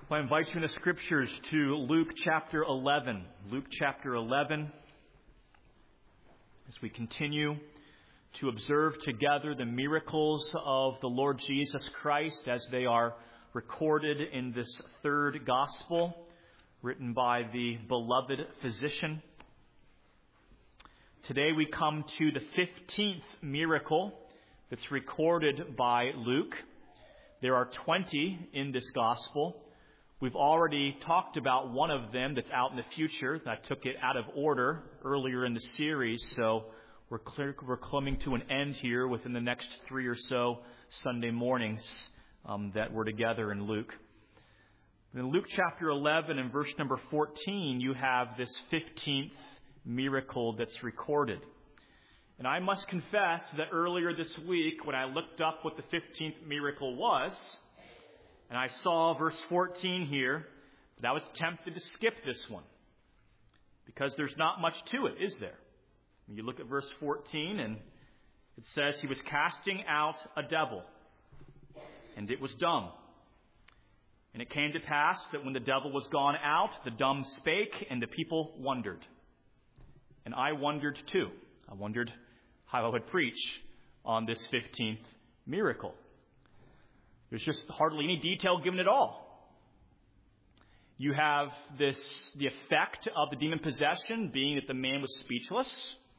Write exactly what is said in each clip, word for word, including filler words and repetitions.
I invite you in the Scriptures to Luke chapter eleven. Luke chapter eleven, as we continue to observe together the miracles of the Lord Jesus Christ as they are recorded in this third gospel, written by the beloved physician. Today we come to the fifteenth miracle that's recorded by Luke. There are twenty in this gospel. We've already talked about one of them that's out in the future. I took it out of order earlier in the series, so we're, clear, we're coming to an end here within the next three or so Sunday mornings um, that we're together in Luke. In Luke chapter eleven and verse number fourteen, you have this fifteenth miracle that's recorded. And I must confess that earlier this week, when I looked up what the fifteenth miracle was, and I saw verse fourteen here, but I was tempted to skip this one, because there's not much to it, is there? You look at verse fourteen, and it says, he was casting out a devil, and it was dumb. And it came to pass that when the devil was gone out, the dumb spake, and the people wondered. And I wondered too. I wondered how I would preach on this fifteenth miracle. There's just hardly any detail given at all. You have this, the effect of the demon possession being that the man was speechless.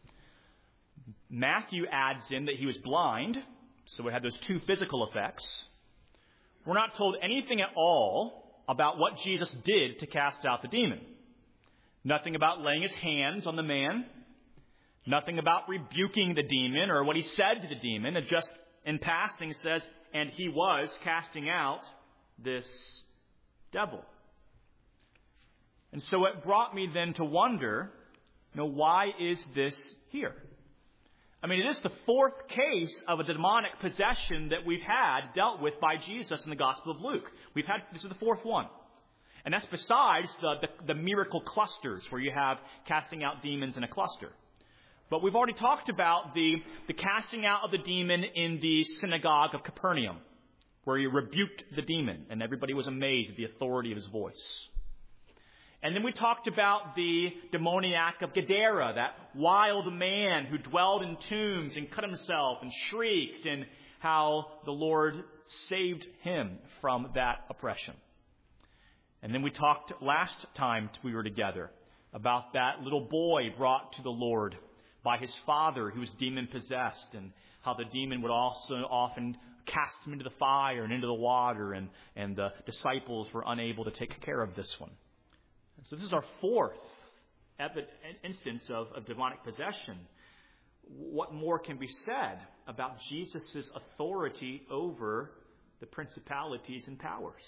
Matthew adds in that he was blind, so we had those two physical effects. We're not told anything at all about what Jesus did to cast out the demon. Nothing about laying his hands on the man. Nothing about rebuking the demon or what he said to the demon. It just, in passing, says, and he was casting out this devil. And so it brought me then to wonder, you know, why is this here? I mean, it is the fourth case of a demonic possession that we've had dealt with by Jesus in the Gospel of Luke. We've had, this is the fourth one. And that's besides the, the, the miracle clusters where you have casting out demons in a cluster. But we've already talked about the, the casting out of the demon in the synagogue of Capernaum, where he rebuked the demon, and everybody was amazed at the authority of his voice. And then we talked about the demoniac of Gadara, that wild man who dwelled in tombs and cut himself and shrieked, and how the Lord saved him from that oppression. And then we talked last time we were together about that little boy brought to the Lord by his father who was demon-possessed, and how the demon would also often cast him into the fire and into the water, and, and the disciples were unable to take care of this one. So this is our fourth instance of, of demonic possession. What more can be said about Jesus' authority over the principalities and powers?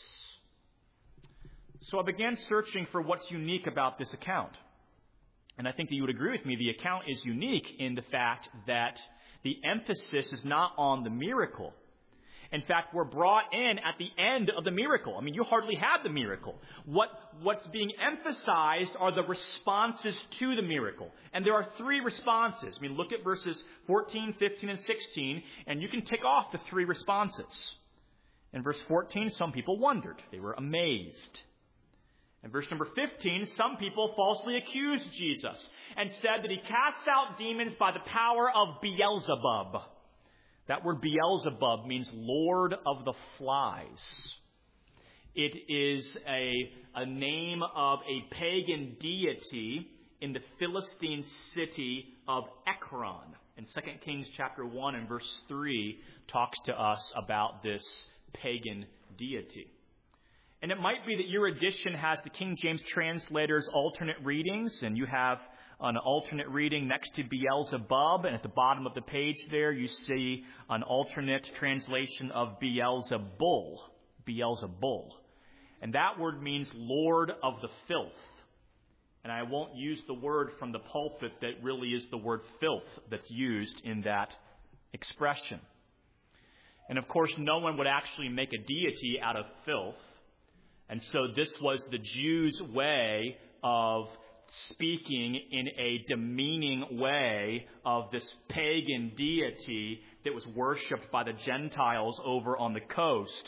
So I began searching for what's unique about this account. And I think that you would agree with me, the account is unique in the fact that the emphasis is not on the miracle. In fact, we're brought in at the end of the miracle. I mean, you hardly have the miracle. What, what's being emphasized are the responses to the miracle. And there are three responses. I mean, look at verses fourteen, fifteen, and sixteen, and you can tick off the three responses. In verse fourteen, some people wondered. They were amazed. In verse number fifteen, some people falsely accused Jesus and said that he casts out demons by the power of Beelzebub. That word Beelzebub means Lord of the Flies. It is a, a name of a pagan deity in the Philistine city of Ekron. And Second Kings chapter one and verse three talks to us about this pagan deity. And it might be that your edition has the King James translator's alternate readings, and you have an alternate reading next to Beelzebub, and at the bottom of the page there you see an alternate translation of Beelzebul. Beelzebul. And that word means Lord of the Filth. And I won't use the word from the pulpit that really is the word filth that's used in that expression. And of course, no one would actually make a deity out of filth. And so this was the Jews' way of speaking in a demeaning way of this pagan deity that was worshipped by the Gentiles over on the coast.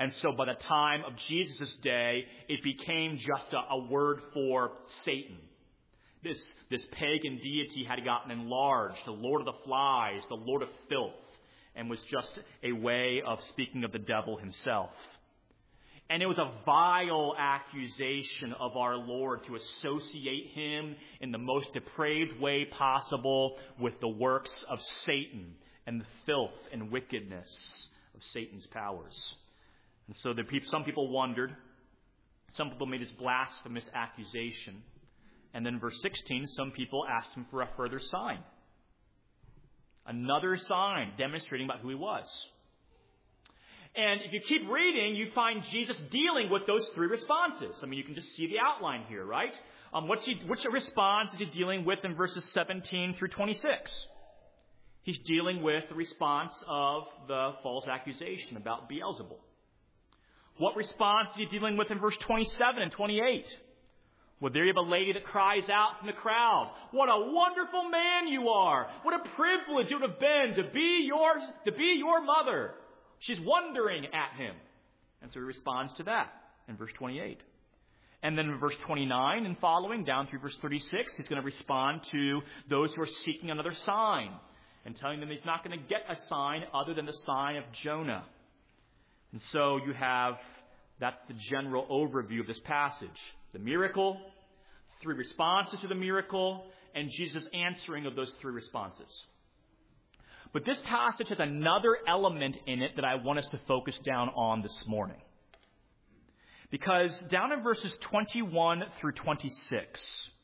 And so by the time of Jesus' day, it became just a, a word for Satan. This, this pagan deity had gotten enlarged, the Lord of the Flies, the Lord of Filth, and was just a way of speaking of the devil himself. And it was a vile accusation of our Lord to associate him in the most depraved way possible with the works of Satan and the filth and wickedness of Satan's powers. And so the people, some people wondered, some people made this blasphemous accusation. And then verse sixteen, some people asked him for a further sign. Another sign demonstrating about who he was. And if you keep reading, you find Jesus dealing with those three responses. I mean, you can just see the outline here, right? Um, what's he, which response is he dealing with in verses seventeen through twenty-six? He's dealing with the response of the false accusation about Beelzebul. What response is he dealing with in verse twenty-seven and twenty-eight? Well, there you have a lady that cries out from the crowd, "What a wonderful man you are! What a privilege it would have been to be your, to be your mother!" She's wondering at him. And so he responds to that in verse twenty-eight. And then in verse twenty-nine and following, down through verse thirty-six, he's going to respond to those who are seeking another sign and telling them he's not going to get a sign other than the sign of Jonah. And so you have, that's the general overview of this passage. The miracle, three responses to the miracle, and Jesus' answering of those three responses. But this passage has another element in it that I want us to focus down on this morning. Because down in verses twenty-one through twenty-six,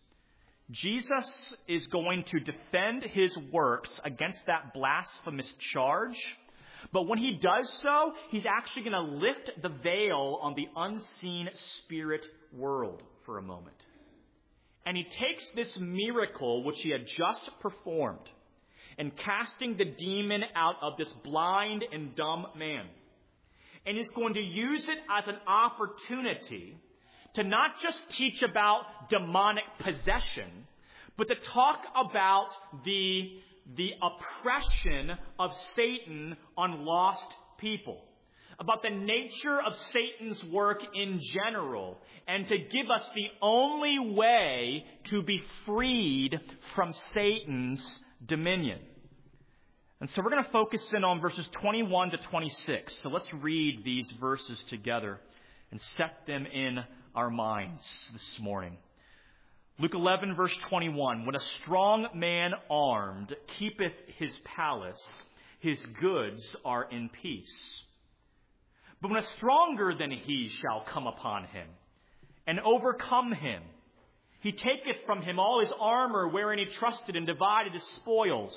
Jesus is going to defend his works against that blasphemous charge. But when he does so, he's actually going to lift the veil on the unseen spirit world for a moment. And he takes this miracle which he had just performed and casting the demon out of this blind and dumb man. And he's going to use it as an opportunity to not just teach about demonic possession, but to talk about the, the oppression of Satan on lost people, about the nature of Satan's work in general, and to give us the only way to be freed from Satan's dominion. And so we're going to focus in on verses twenty-one to twenty-six. So let's read these verses together and set them in our minds this morning. Luke eleven, verse twenty-one. When a strong man armed keepeth his palace, his goods are in peace. But when a stronger than he shall come upon him and overcome him, he taketh from him all his armor wherein he trusted and divided his spoils.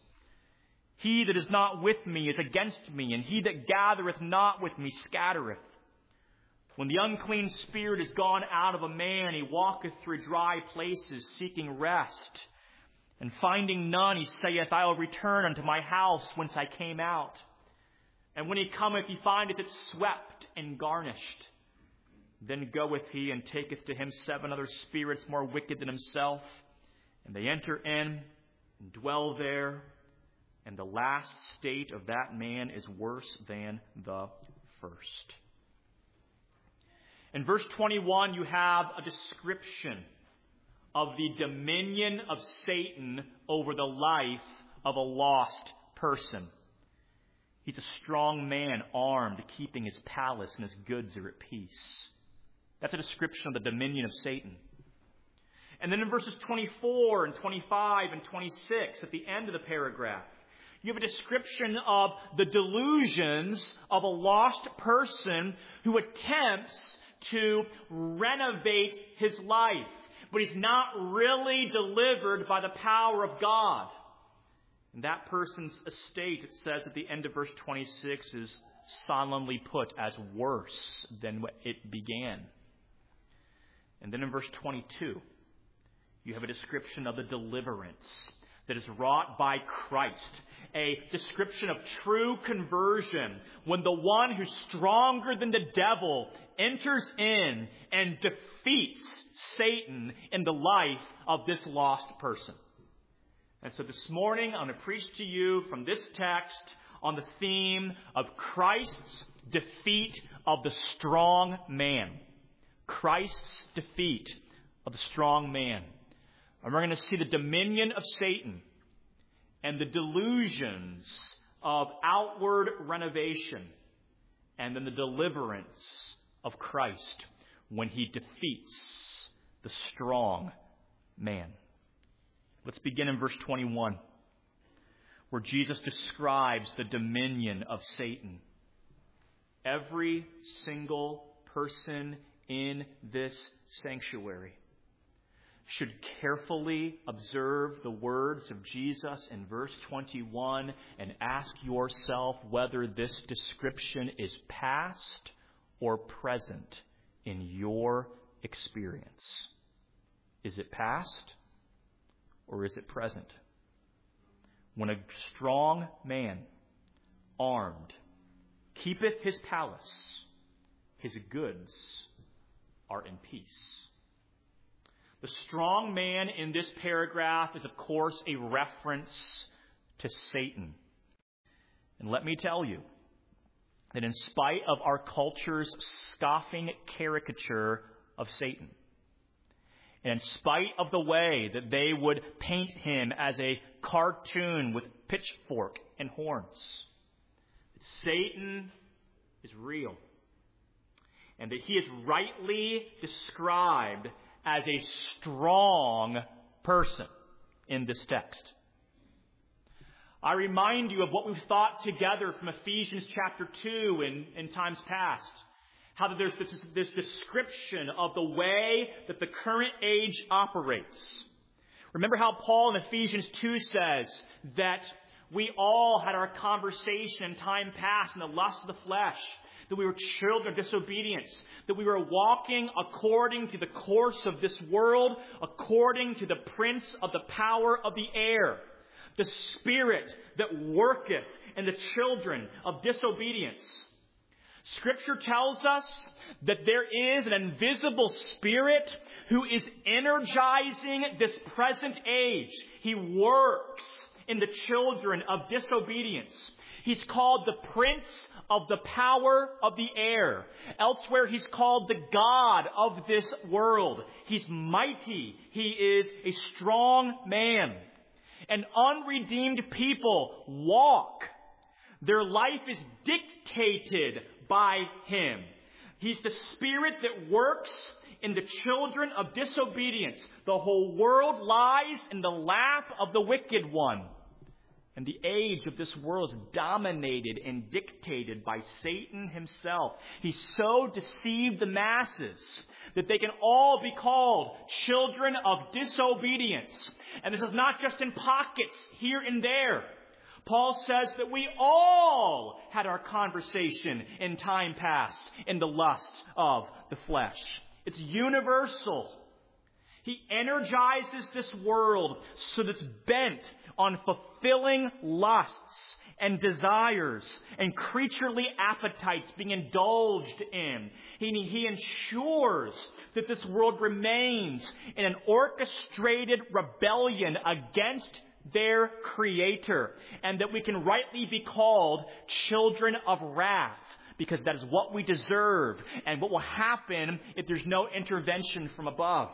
He that is not with me is against me, and he that gathereth not with me scattereth. When the unclean spirit is gone out of a man, he walketh through dry places, seeking rest. And finding none, he saith, I will return unto my house whence I came out. And when he cometh, he findeth it swept and garnished. Then goeth he and taketh to him seven other spirits more wicked than himself. And they enter in and dwell there. And the last state of that man is worse than the first. In verse twenty-one, you have a description of the dominion of Satan over the life of a lost person. He's a strong man, armed, keeping his palace, and his goods are at peace. That's a description of the dominion of Satan. And then in verses twenty-four and twenty-five and twenty-six, at the end of the paragraph, you have a description of the delusions of a lost person who attempts to renovate his life, but he's not really delivered by the power of God. And that person's estate, it says at the end of verse twenty-six, is solemnly put as worse than it began. And then in verse twenty-two, you have a description of the deliverance that is wrought by Christ. A description of true conversion when the one who's stronger than the devil enters in and defeats Satan in the life of this lost person. And so this morning I'm going to preach to you from this text on the theme of Christ's defeat of the strong man. Christ's defeat of the strong man. And we're going to see the dominion of Satan and the delusions of outward renovation, and then the deliverance of Christ when he defeats the strong man. Let's begin in verse twenty-one, where Jesus describes the dominion of Satan. Every single person in this sanctuary should carefully observe the words of Jesus in verse twenty-one and ask yourself whether this description is past or present in your experience. Is it past or is it present? When a strong man, armed, keepeth his palace, his goods are in peace. The strong man in this paragraph is, of course, a reference to Satan. And let me tell you that in spite of our culture's scoffing caricature of Satan, and in spite of the way that they would paint him as a cartoon with pitchfork and horns, Satan is real. And that he is rightly described as a strong person in this text. I remind you of what we've thought together from Ephesians chapter two in, in times past. How that there's this, this description of the way that the current age operates. Remember how Paul in Ephesians two says that we all had our conversation in time past in the lust of the flesh, that we were children of disobedience, that we were walking according to the course of this world, according to the prince of the power of the air, the spirit that worketh in the children of disobedience. Scripture tells us that there is an invisible spirit who is energizing this present age. He works in the children of disobedience. He's called the prince of the power of the air. Elsewhere, he's called the God of this world. He's mighty. He is a strong man. And unredeemed people walk. Their life is dictated by him. He's the spirit that works in the children of disobedience. The whole world lies in the lap of the wicked one. And the age of this world is dominated and dictated by Satan himself. He's so deceived the masses that they can all be called children of disobedience. And this is not just in pockets here and there. Paul says that we all had our conversation in time past in the lust of the flesh. It's universal. He energizes this world so that it's bent on fulfilling lusts and desires and creaturely appetites being indulged in. He, he ensures that this world remains in an orchestrated rebellion against their Creator, and that we can rightly be called children of wrath, because that is what we deserve and what will happen if there's no intervention from above.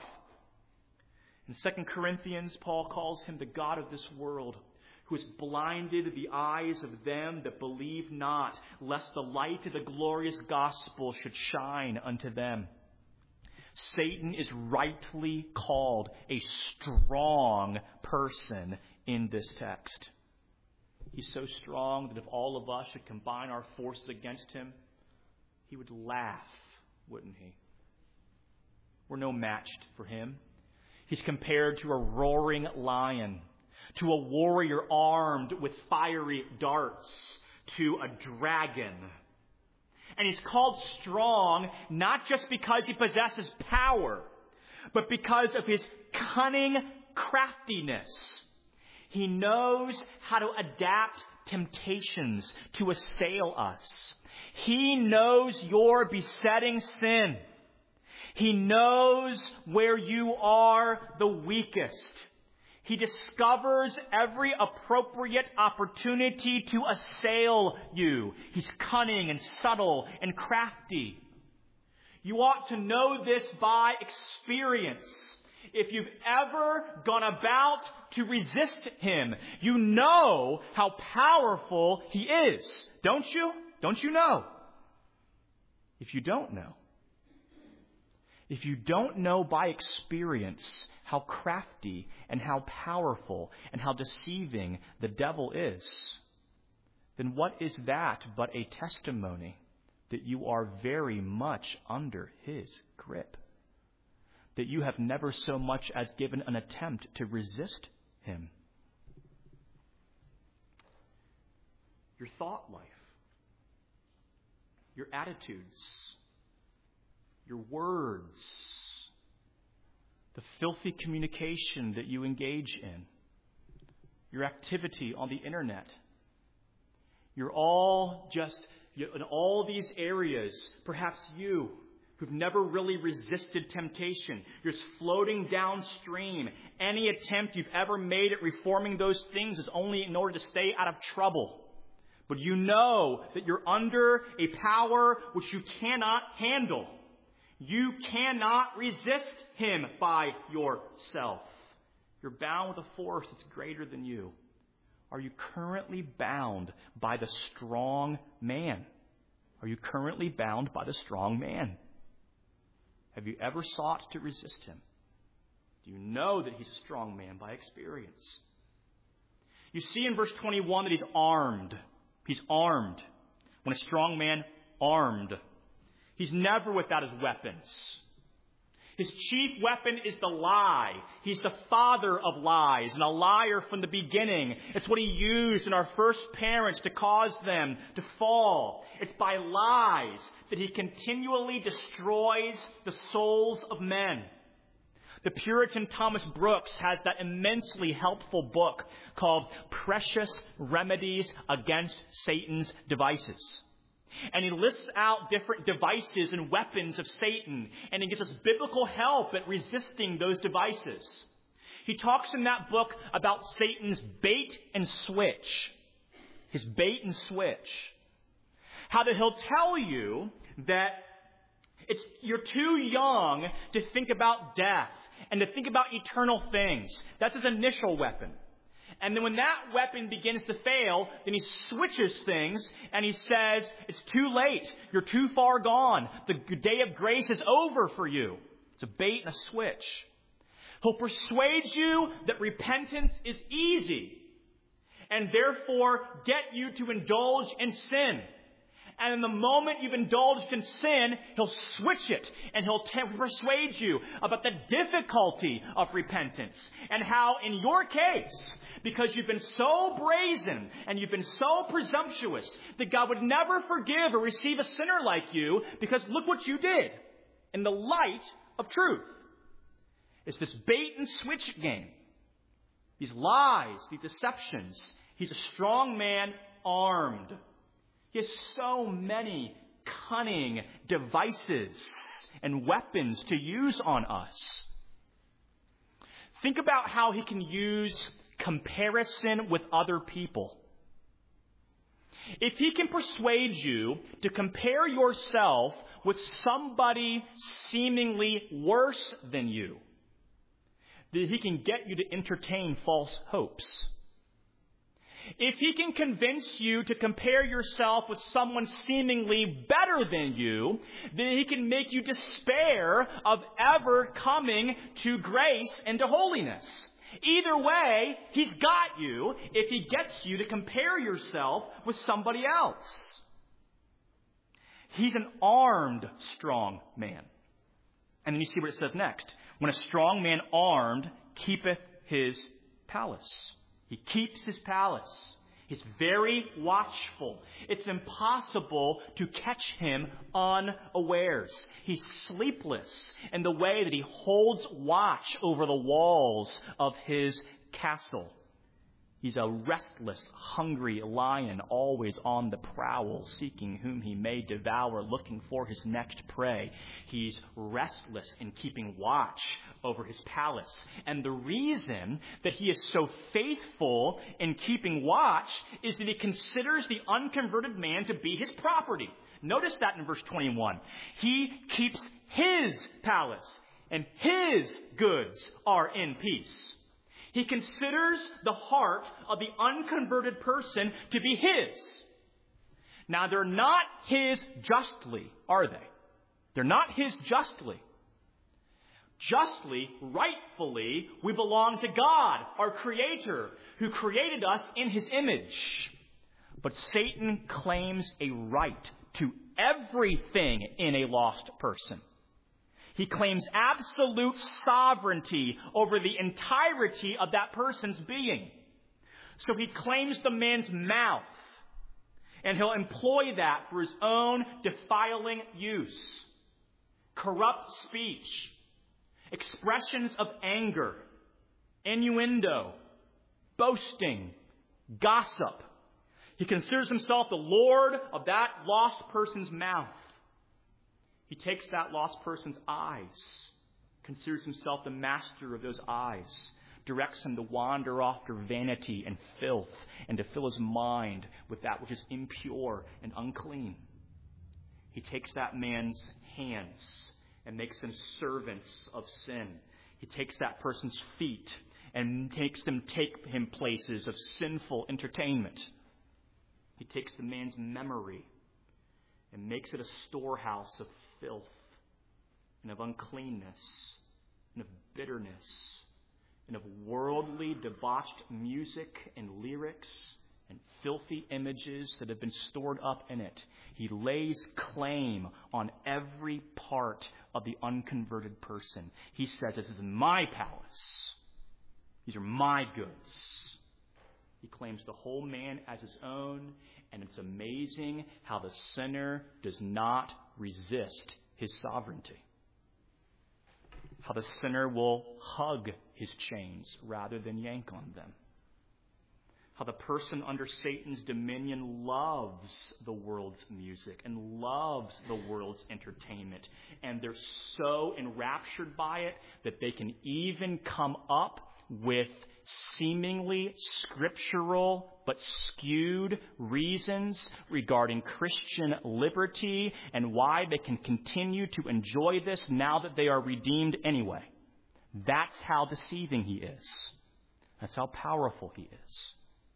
In Second Corinthians, Paul calls him the God of this world, who has blinded the eyes of them that believe not, lest the light of the glorious gospel should shine unto them. Satan is rightly called a strong person in this text. He's so strong that if all of us should combine our forces against him, he would laugh, wouldn't he? We're no match for him. He's compared to a roaring lion, to a warrior armed with fiery darts, to a dragon. And he's called strong not just because he possesses power, but because of his cunning craftiness. He knows how to adapt temptations to assail us. He knows your besetting sin. He knows where you are the weakest. He discovers every appropriate opportunity to assail you. He's cunning and subtle and crafty. You ought to know this by experience. If you've ever gone about to resist him, you know how powerful he is. Don't you? Don't you know? If you don't know, if you don't know by experience how crafty and how powerful and how deceiving the devil is, then what is that but a testimony that you are very much under his grip? That you have never so much as given an attempt to resist him? Your thought life, your attitudes, your words, the filthy communication that you engage in, your activity on the internet. You're all just, in all these areas, perhaps you, who've never really resisted temptation, you're just floating downstream. Any attempt you've ever made at reforming those things is only in order to stay out of trouble. But you know that you're under a power which you cannot handle. You cannot resist him by yourself. You're bound with a force that's greater than you. Are you currently bound by the strong man? Are you currently bound by the strong man? Have you ever sought to resist him? Do you know that he's a strong man by experience? You see in verse twenty-one that he's armed. He's armed. When a strong man, armed. He's never without his weapons. His chief weapon is the lie. He's the father of lies and a liar from the beginning. It's what he used in our first parents to cause them to fall. It's by lies that he continually destroys the souls of men. The Puritan Thomas Brooks has that immensely helpful book called Precious Remedies Against Satan's Devices. And he lists out different devices and weapons of Satan, and he gives us biblical help at resisting those devices. He talks in that book about Satan's bait and switch. His bait and switch. How that he'll tell you that it's, you're too young to think about death and to think about eternal things. That's his initial weapon. And then when that weapon begins to fail, then he switches things and he says, it's too late. You're too far gone. The day of grace is over for you. It's a bait and a switch. He'll persuade you that repentance is easy and therefore get you to indulge in sin. And in the moment you've indulged in sin, he'll switch it and he'll t- persuade you about the difficulty of repentance and how in your case, because you've been so brazen and you've been so presumptuous that God would never forgive or receive a sinner like you because look what you did in the light of truth. It's this bait and switch game. These lies, these deceptions. He's a strong man armed. He has so many cunning devices and weapons to use on us. Think about how he can use comparison with other people. If he can persuade you to compare yourself with somebody seemingly worse than you, then he can get you to entertain false hopes. If he can convince you to compare yourself with someone seemingly better than you, then he can make you despair of ever coming to grace and to holiness. Either way, he's got you if he gets you to compare yourself with somebody else. He's an armed strong man. And then you see what it says next. When a strong man armed keepeth his palace. He keeps his palace. He's very watchful. It's impossible to catch him unawares. He's sleepless in the way that he holds watch over the walls of his castle. He's a restless, hungry lion, always on the prowl, seeking whom he may devour, looking for his next prey. He's restless in keeping watch over his palace. And the reason that he is so faithful in keeping watch is that he considers the unconverted man to be his property. Notice that in verse twenty-one. He keeps his palace, and his goods are in peace. He considers the heart of the unconverted person to be his. Now, they're not his justly, are they? They're not his justly. Justly, rightfully, we belong to God, our Creator, who created us in his image. But Satan claims a right to everything in a lost person. He claims absolute sovereignty over the entirety of that person's being. So he claims the man's mouth, and he'll employ that for his own defiling use. Corrupt speech, expressions of anger, innuendo, boasting, gossip. He considers himself the Lord of that lost person's mouth. He takes that lost person's eyes, considers himself the master of those eyes, directs him to wander off to vanity and filth, and to fill his mind with that which is impure and unclean. He takes that man's hands and makes them servants of sin. He takes that person's feet and makes them take him places of sinful entertainment. He takes the man's memory and makes it a storehouse of filth and of uncleanness and of bitterness and of worldly debauched music and lyrics and filthy images that have been stored up in it. He lays claim on every part of the unconverted person. He says, "This is my palace. These are my goods." He claims the whole man as his own, and it's amazing how the sinner does not resist his sovereignty. How the sinner will hug his chains rather than yank on them. How the person under Satan's dominion loves the world's music and loves the world's entertainment. And they're so enraptured by it that they can even come up with seemingly scriptural but skewed reasons regarding Christian liberty and why they can continue to enjoy this now that they are redeemed anyway. That's how deceiving he is. That's how powerful he is.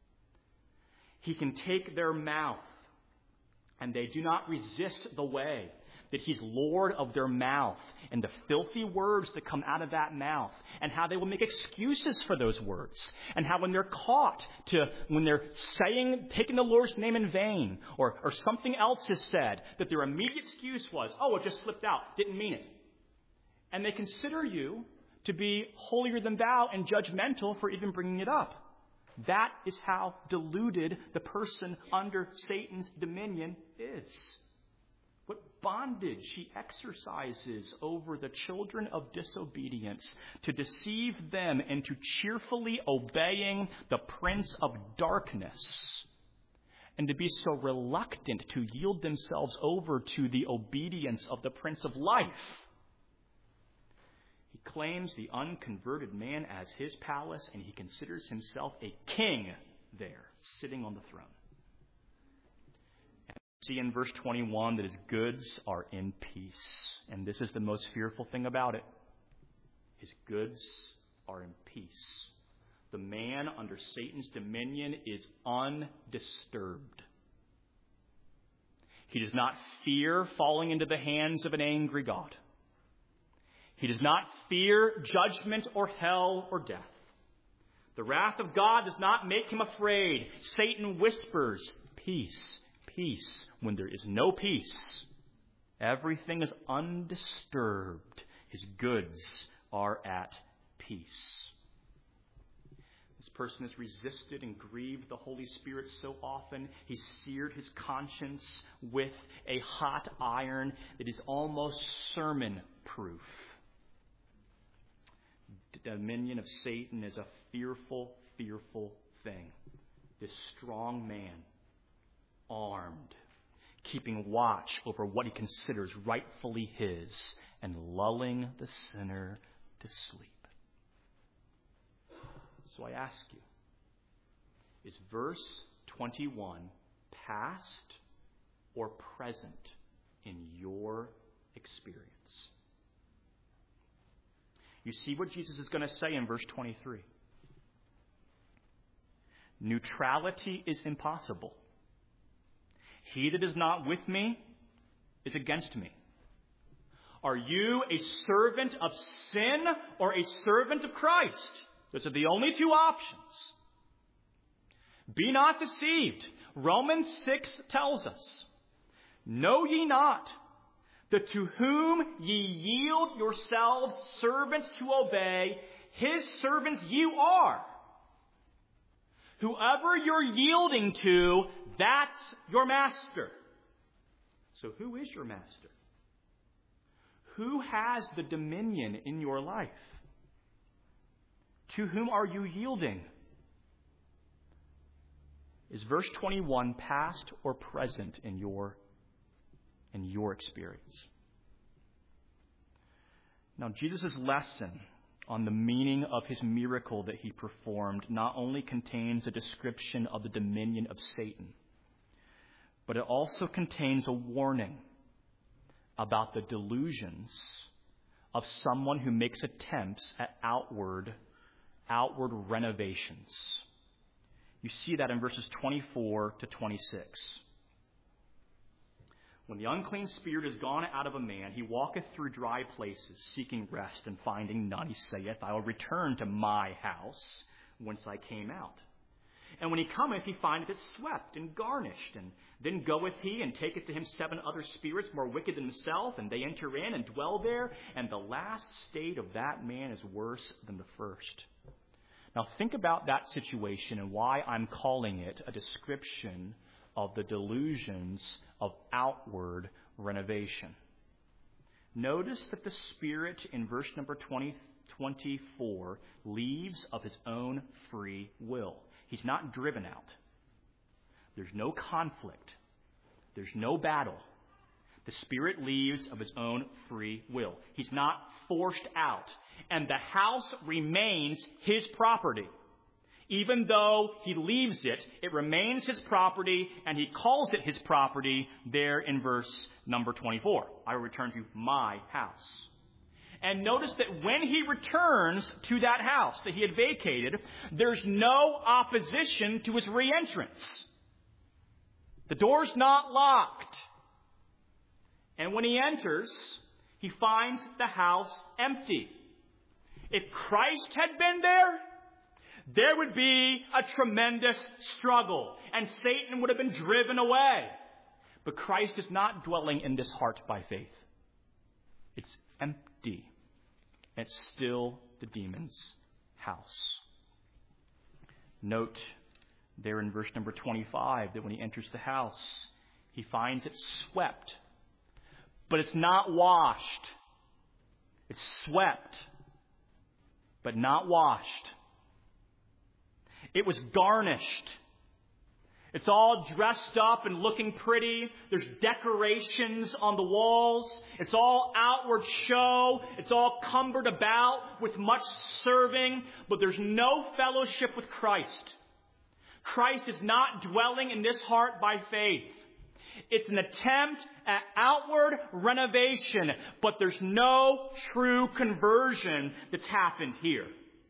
He can take their mouth, and they do not resist the way that he's Lord of their mouth and the filthy words that come out of that mouth, and how they will make excuses for those words, and how when they're caught to, when they're saying, taking the Lord's name in vain, or, or something else is said, that their immediate excuse was, oh, it just slipped out, didn't mean it. And they consider you to be holier than thou and judgmental for even bringing it up. That is how deluded the person under Satan's dominion is. What bondage he exercises over the children of disobedience to deceive them into cheerfully obeying the prince of darkness, and to be so reluctant to yield themselves over to the obedience of the Prince of Life. He claims the unconverted man as his palace, and he considers himself a king there, sitting on the throne. See in verse twenty-one that his goods are in peace. And this is the most fearful thing about it. His goods are in peace. The man under Satan's dominion is undisturbed. He does not fear falling into the hands of an angry God. He does not fear judgment or hell or death. The wrath of God does not make him afraid. Satan whispers, peace. Peace when there is no peace. Everything is undisturbed. His goods are at peace. This person has resisted and grieved the Holy Spirit so often, he's seared his conscience with a hot iron that is almost sermon-proof. The dominion of Satan is a fearful, fearful thing. This strong man, armed, keeping watch over what he considers rightfully his, and lulling the sinner to sleep. So I ask you, is verse twenty-one past or present in your experience? You see what Jesus is going to say in verse twenty-three. Neutrality is impossible. He that is not with me is against me. Are you a servant of sin or a servant of Christ? Those are the only two options. Be not deceived. Romans six tells us, know ye not that to whom ye yield yourselves servants to obey, his servants you are. Whoever you're yielding to, that's your master. So who is your master? Who has the dominion in your life? To whom are you yielding? Is verse twenty-one past or present in your, in your experience? Now, Jesus' lesson on the meaning of his miracle that he performed not only contains a description of the dominion of Satan, but it also contains a warning about the delusions of someone who makes attempts at outward, outward renovations. You see that in verses twenty-four to twenty-six. When the unclean spirit is gone out of a man, he walketh through dry places, seeking rest, and finding none. He saith, I will return to my house, whence I came out. And when he cometh, he findeth it swept and garnished. And then goeth he, and taketh to him seven other spirits more wicked than himself, and they enter in and dwell there. And the last state of that man is worse than the first. Now think about that situation and why I'm calling it a description of the delusions of outward renovation. Notice that the Spirit in verse number twenty, twenty-four leaves of his own free will. He's not driven out. There's no conflict. There's no battle. The Spirit leaves of his own free will. He's not forced out. And the house remains his property. Even though he leaves it, it remains his property, and he calls it his property there in verse number twenty-four. I will return to my house. And notice that when he returns to that house that he had vacated, there's no opposition to his re-entrance. The door's not locked. And when he enters, he finds the house empty. If Christ had been there, there would be a tremendous struggle, and Satan would have been driven away. But Christ is not dwelling in this heart by faith. It's empty. It's still the demon's house. Note there in verse number twenty-five that when he enters the house, he finds it swept. But it's not washed. It's swept, but not washed. It was garnished. It's all dressed up and looking pretty. There's decorations on the walls. It's all outward show. It's all cumbered about with much serving, but there's no fellowship with Christ. Christ is not dwelling in this heart by faith. It's an attempt at outward renovation, but there's no true conversion that's happened here.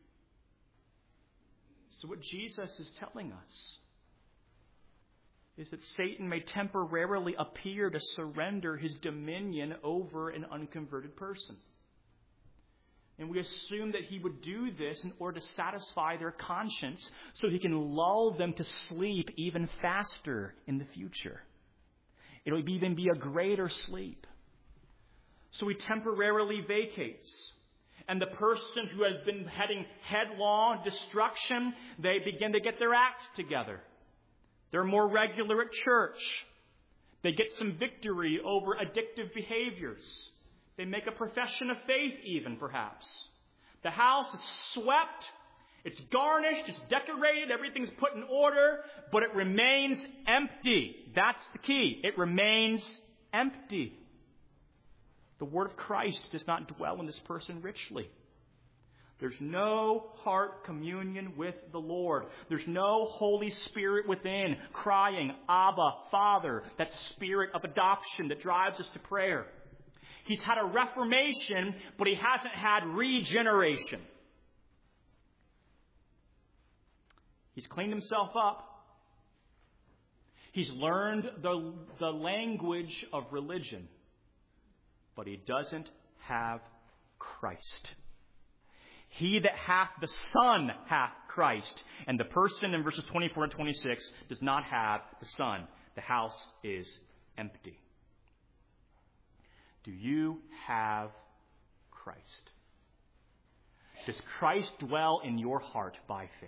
So what Jesus is telling us is that Satan may temporarily appear to surrender his dominion over an unconverted person. And we assume that he would do this in order to satisfy their conscience so he can lull them to sleep even faster in the future. It'll even be a greater sleep. So he temporarily vacates. And the person who has been heading headlong destruction, they begin to get their act together. They're more regular at church. They get some victory over addictive behaviors. They make a profession of faith even, perhaps. The house is swept It's garnished, it's decorated, everything's put in order, but it remains empty. That's the key. It remains empty. The word of Christ does not dwell in this person richly. There's no heart communion with the Lord. There's no Holy Spirit within, crying, Abba, Father, that spirit of adoption that drives us to prayer. He's had a reformation, but he hasn't had regeneration. He's cleaned himself up. He's learned the, the language of religion, but he doesn't have Christ. He that hath the Son hath Christ. And the person in verses twenty-four and twenty-six does not have the Son. The house is empty. Do you have Christ? Does Christ dwell in your heart by faith?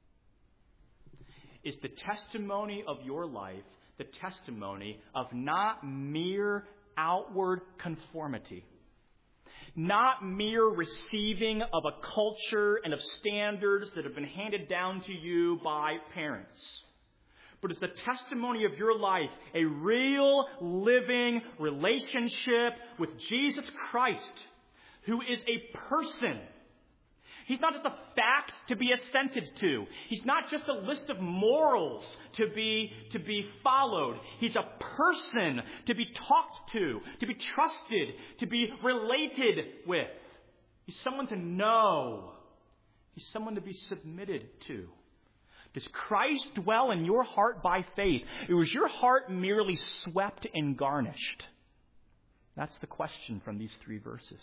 Is the testimony of your life the testimony of not mere outward conformity, not mere receiving of a culture and of standards that have been handed down to you by parents, but is the testimony of your life a real living relationship with Jesus Christ, who is a person? He's not just a fact to be assented to. He's not just a list of morals to be, to be followed. He's a person to be talked to, to be trusted, to be related with. He's someone to know. He's someone to be submitted to. Does Christ dwell in your heart by faith? Or is your heart merely swept and garnished? That's the question from these three verses.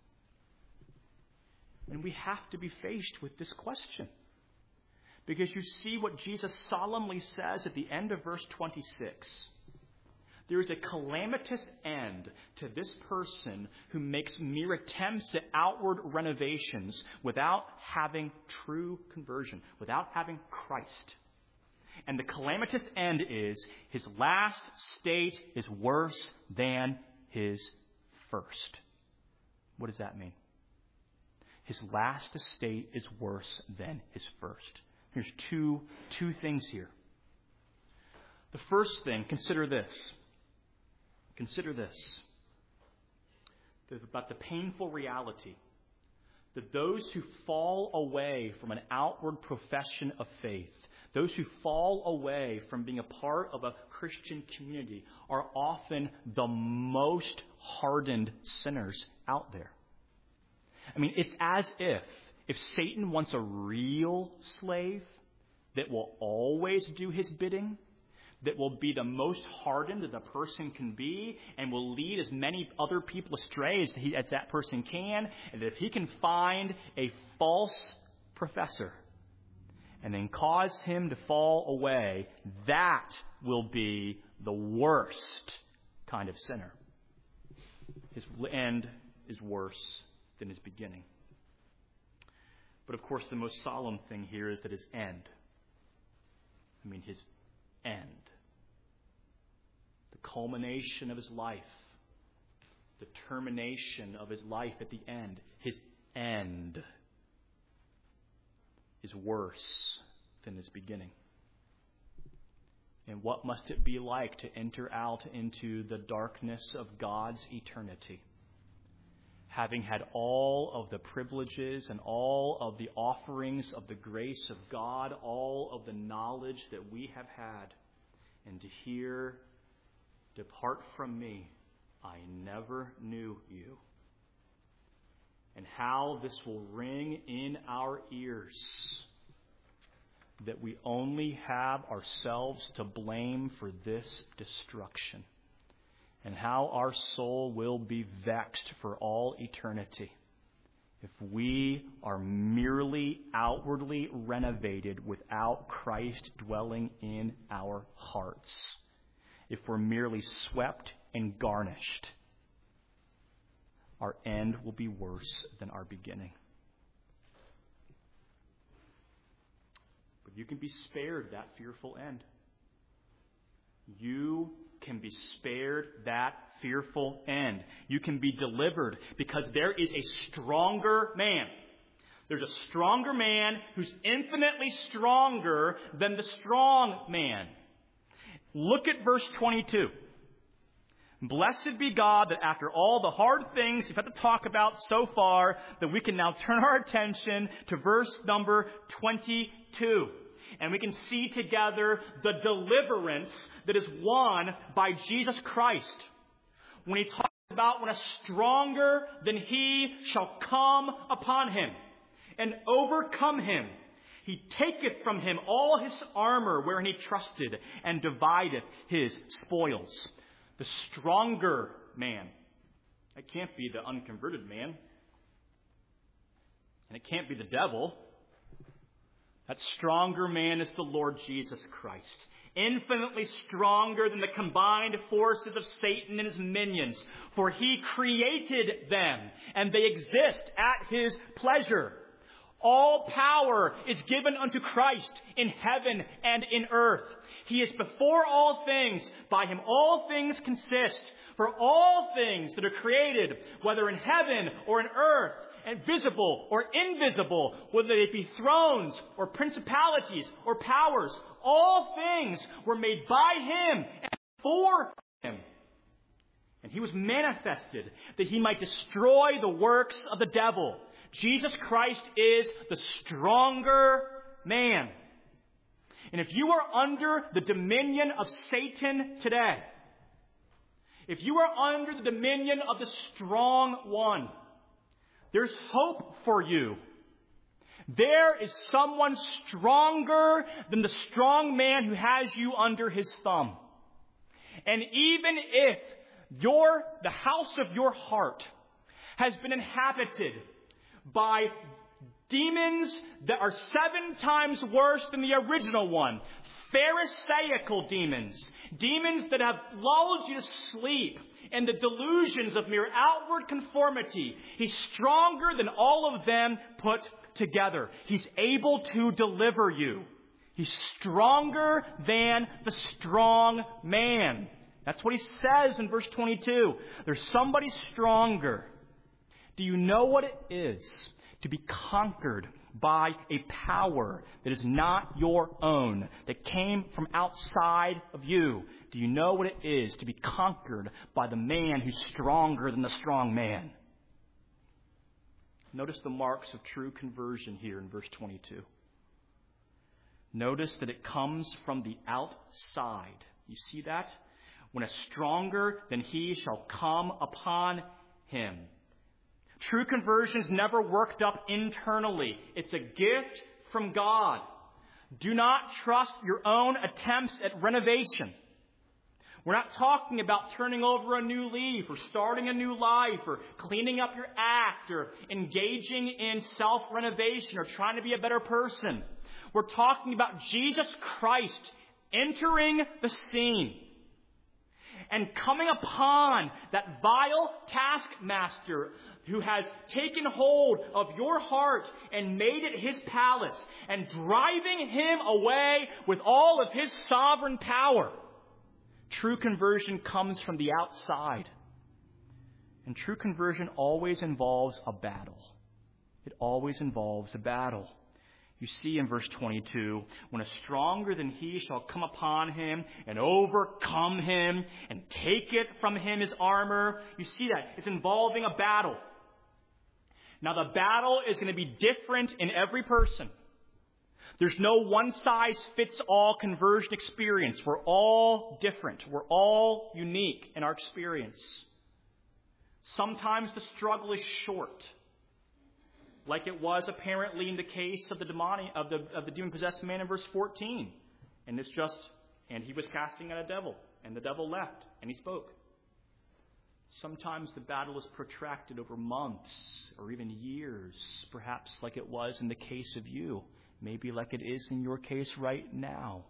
And we have to be faced with this question. Because you see what Jesus solemnly says at the end of verse twenty-six. There is a calamitous end to this person who makes mere attempts at outward renovations without having true conversion, without having Christ. And the calamitous end is his last state is worse than his first. What does that mean? His last estate is worse than his first. There's two, two things here. The first thing, consider this. Consider this. About the painful reality that those who fall away from an outward profession of faith, those who fall away from being a part of a Christian community, are often the most hardened sinners out there. I mean, it's as if, if Satan wants a real slave that will always do his bidding, that will be the most hardened that the person can be, and will lead as many other people astray as, he, as that person can, and if he can find a false professor and then cause him to fall away, that will be the worst kind of sinner. His end is worse than his beginning. But of course, the most solemn thing here is that his end, I mean his end, the culmination of his life, the termination of his life at the end, his end is worse than his beginning. And what must it be like to enter out into the darkness of God's eternity, having had all of the privileges and all of the offerings of the grace of God, all of the knowledge that we have had, and to hear, "Depart from me, I never knew you." And how this will ring in our ears, that we only have ourselves to blame for this destruction. And how our soul will be vexed for all eternity if we are merely outwardly renovated without Christ dwelling in our hearts. If we're merely swept and garnished, our end will be worse than our beginning. But you can be spared that fearful end. You can be spared that fearful end. You can be delivered because there is a stronger man. There's a stronger man who's infinitely stronger than the strong man. Look at verse twenty-two. Blessed be God that after all the hard things we've had to talk about so far, that we can now turn our attention to verse number twenty-two. And we can see together the deliverance that is won by Jesus Christ. When he talks about when a stronger than he shall come upon him and overcome him, he taketh from him all his armor wherein he trusted, and divideth his spoils. The stronger man. It can't be the unconverted man. And it can't be the devil. That stronger man is the Lord Jesus Christ. Infinitely stronger than the combined forces of Satan and his minions. For he created them, and they exist at his pleasure. All power is given unto Christ in heaven and in earth. He is before all things. By him all things consist. For all things that are created, whether in heaven or in earth, and visible or invisible, whether they be thrones or principalities or powers, all things were made by him and for him. And he was manifested that he might destroy the works of the devil. Jesus Christ is the stronger man. And if you are under the dominion of Satan today, if you are under the dominion of the strong one, there's hope for you. There is someone stronger than the strong man who has you under his thumb. And even if your, the house of your heart has been inhabited by demons that are seven times worse than the original one, Pharisaical demons, demons that have lulled you to sleep, and the delusions of mere outward conformity, he's stronger than all of them put together. He's able to deliver you. He's stronger than the strong man. That's what he says in verse twenty-two. There's somebody stronger. Do you know what it is to be conquered by a power that is not your own, that came from outside of you? Do you know what it is to be conquered by the man who's stronger than the strong man? Notice the marks of true conversion here in verse twenty-two. Notice that it comes from the outside. You see that? When a stronger than he shall come upon him. True conversion is never worked up internally. It's a gift from God. Do not trust your own attempts at renovation. We're not talking about turning over a new leaf or starting a new life or cleaning up your act or engaging in self-renovation or trying to be a better person. We're talking about Jesus Christ entering the scene and coming upon that vile taskmaster who has taken hold of your heart and made it his palace, and driving him away with all of his sovereign power. True conversion comes from the outside. And true conversion always involves a battle. It always involves a battle. You see in verse twenty-two, when a stronger than he shall come upon him and overcome him and take it from him his armor. You see that. It's involving a battle. Now the battle is going to be different in every person. There's no one-size-fits-all conversion experience. We're all different. We're all unique in our experience. Sometimes the struggle is short, like it was apparently in the case of the demonic, of the of the demon-possessed man in verse fourteen. And it's just, and he was casting out a devil, and the devil left, and he spoke. Sometimes the battle is protracted over months or even years, perhaps like it was in the case of you, maybe like it is in your case right now.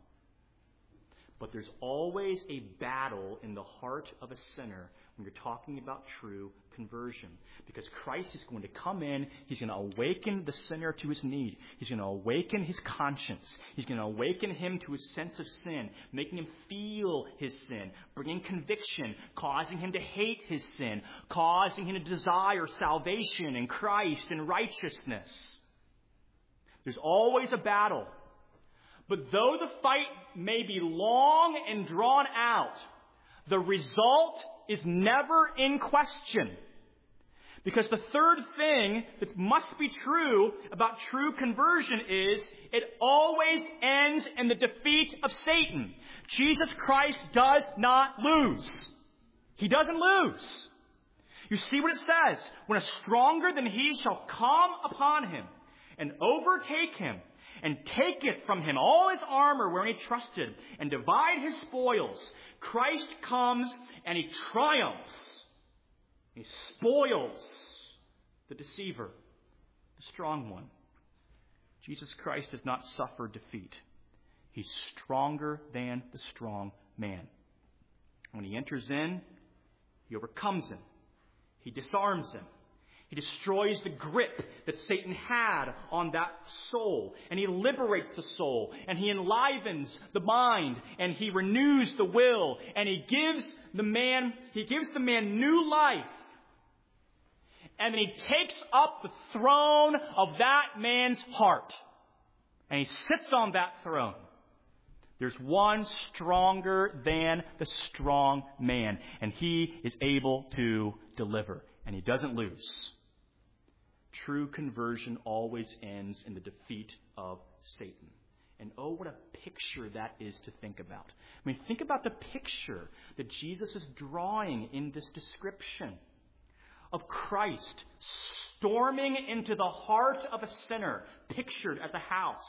But there's always a battle in the heart of a sinner when you're talking about true conversion. Because Christ is going to come in, he's going to awaken the sinner to his need. He's going to awaken his conscience. He's going to awaken him to his sense of sin, making him feel his sin, bringing conviction, causing him to hate his sin, causing him to desire salvation in Christ and righteousness. There's always a battle. But though the fight may be long and drawn out, the result is never in question. Because the third thing that must be true about true conversion is it always ends in the defeat of Satan. Jesus Christ does not lose. He doesn't lose. You see what it says? When a stronger than he shall come upon him and overtake him and taketh from him all his armor wherein he trusted and divide his spoils, Christ comes and he triumphs. He spoils the deceiver, the strong one. Jesus Christ does not suffer defeat. He's stronger than the strong man. When he enters in, he overcomes him. He disarms him. He destroys the grip that Satan had on that soul. And he liberates the soul. And he enlivens the mind. And he renews the will. And he gives the man, he gives the man new life. And then he takes up the throne of that man's heart. And he sits on that throne. There's one stronger than the strong man. And he is able to deliver. And he doesn't lose. True conversion always ends in the defeat of Satan. And oh, what a picture that is to think about. I mean, think about the picture that Jesus is drawing in this description of Christ storming into the heart of a sinner, pictured as a house,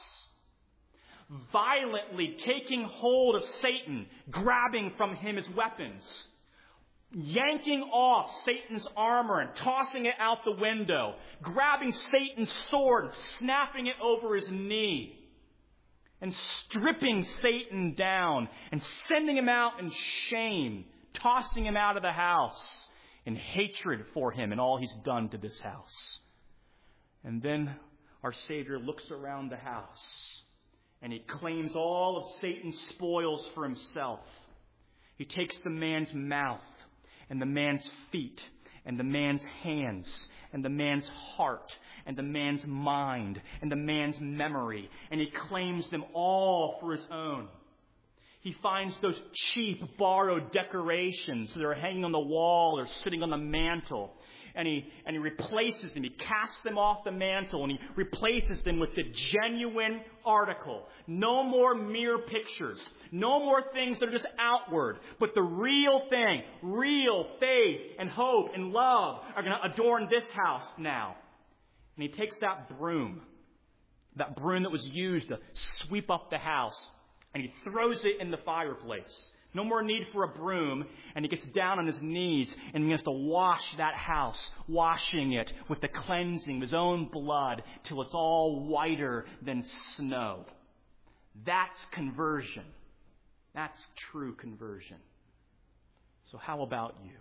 violently taking hold of Satan, grabbing from him his weapons, yanking off Satan's armor and tossing it out the window, grabbing Satan's sword and snapping it over his knee, and stripping Satan down and sending him out in shame, tossing him out of the house in hatred for him and all he's done to this house. And then our Savior looks around the house and he claims all of Satan's spoils for himself. He takes the man's mouth and the man's feet and the man's hands and the man's heart and the man's mind and the man's memory, and he claims them all for his own. He finds those cheap, borrowed decorations that are hanging on the wall or sitting on the mantle. And he, and he replaces them. He casts them off the mantle and he replaces them with the genuine article. No more mere pictures. No more things that are just outward. But the real thing, real faith and hope and love are going to adorn this house now. And he takes that broom, that broom that was used to sweep up the house, and he throws it in the fireplace. No more need for a broom. And he gets down on his knees and begins to wash that house, washing it with the cleansing of his own blood till it's all whiter than snow. That's conversion. That's true conversion. So how about you?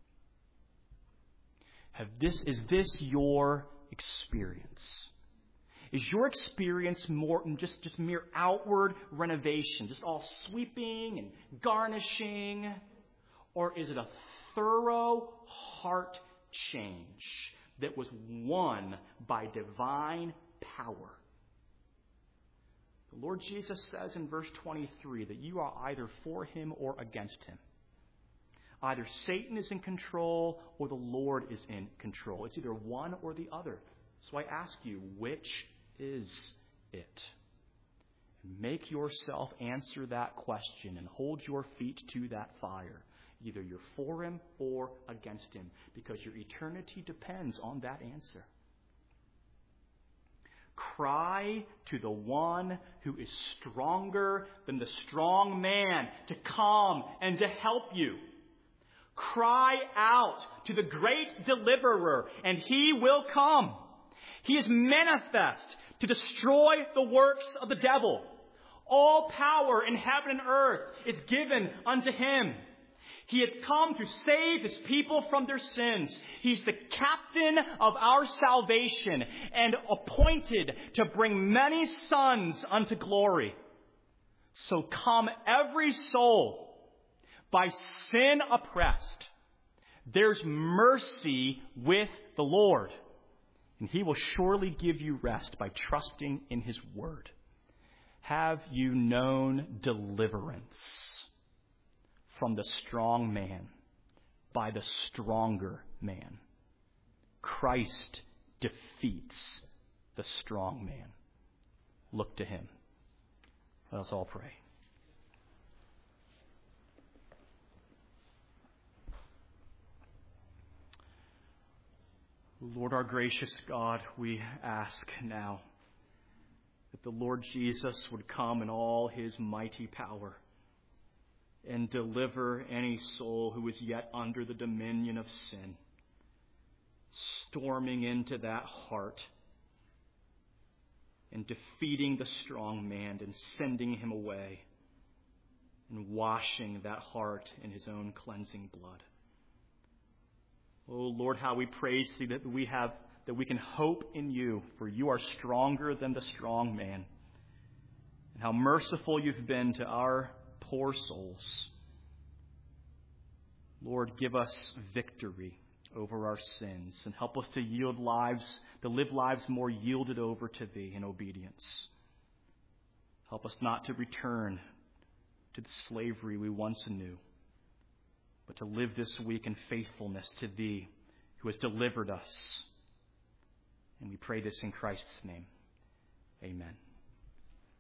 Have this, is this your experience? Is your experience more than just, just mere outward renovation, just all sweeping and garnishing? Or is it a thorough heart change that was won by divine power? The Lord Jesus says in verse twenty-three that you are either for him or against him. Either Satan is in control or the Lord is in control. It's either one or the other. So I ask you, which is it? Make yourself answer that question and hold your feet to that fire. Either you're for him or against him, because your eternity depends on that answer. Cry to the one who is stronger than the strong man to come and to help you. Cry out to the great deliverer, and he will come. He is manifest to destroy the works of the devil. All power in heaven and earth is given unto him. He has come to save his people from their sins. He's the captain of our salvation and appointed to bring many sons unto glory. So come every soul by sin oppressed. There's mercy with the Lord. and he will surely give you rest by trusting in his word. Have you known deliverance from the strong man by the stronger man? Christ defeats the strong man. Look to him. Let us all pray. Lord, our gracious God, we ask now that the Lord Jesus would come in all his mighty power and deliver any soul who is yet under the dominion of sin, storming into that heart and defeating the strong man and sending him away and washing that heart in his own cleansing blood. Oh Lord, how we praise thee that we have, that we can hope in you, for you are stronger than the strong man. And how merciful you've been to our poor souls. Lord, give us victory over our sins and help us to yield lives, to live lives more yielded over to thee in obedience. Help us not to return to the slavery we once knew, but to live this week in faithfulness to thee who has delivered us. And we pray this in Christ's name. Amen.